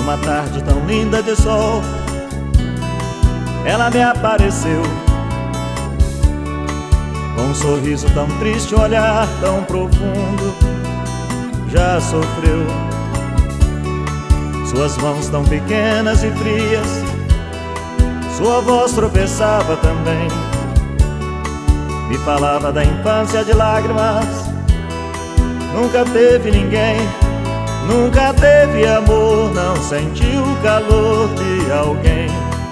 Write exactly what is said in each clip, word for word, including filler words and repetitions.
Numa tarde tão linda de sol, ela me apareceu, com um sorriso tão triste, um olhar tão profundo. Já sofreu, suas mãos tão pequenas e frias, sua voz tropeçava também, me falava da infância de lágrimas. Nunca teve ninguém, nunca teve amor, não sentiu o calor de alguém.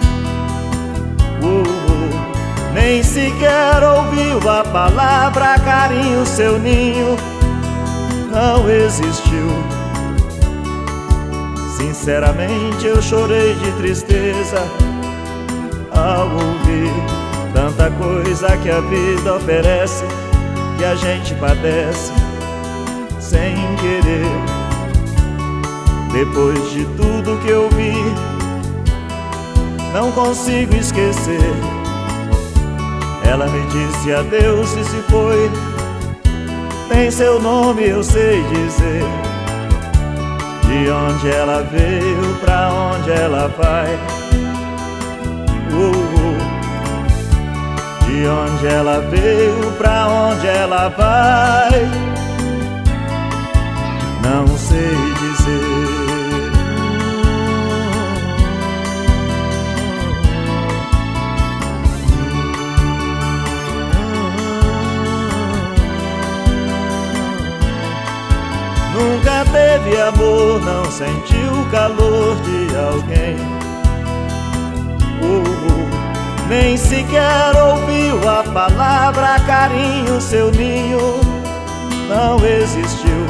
uh, uh, Nem sequer ouviu a palavra carinho, seu ninho não existiu. Sinceramente eu chorei de tristeza ao ouvir tanta coisa que a vida oferece, que a gente padece sem querer. Depois de tudo que eu vi, não consigo esquecer. Ela me disse adeus e se foi. Nem seu nome eu sei dizer, de onde ela veio, pra onde ela vai. uh, uh. De onde ela veio, pra onde ela vai, não sei dizer. Nunca teve amor, não sentiu o calor de alguém. uh, uh. Nem sequer ouviu a palavra carinho, seu ninho não existiu.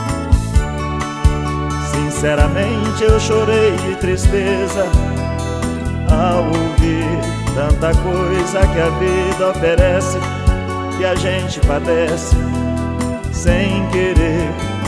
Sinceramente eu chorei de tristeza ao ouvir tanta coisa que a vida oferece, que a gente padece sem querer.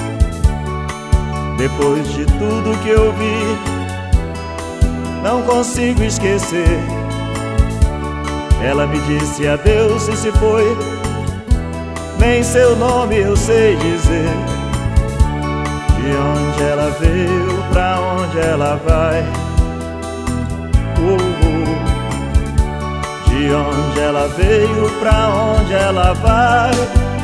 Depois de tudo que eu vi, não consigo esquecer. Ela me disse adeus e se foi. Nem seu nome eu sei dizer, de onde ela veio, pra onde ela vai. uh, uh. De onde ela veio, pra onde ela vai.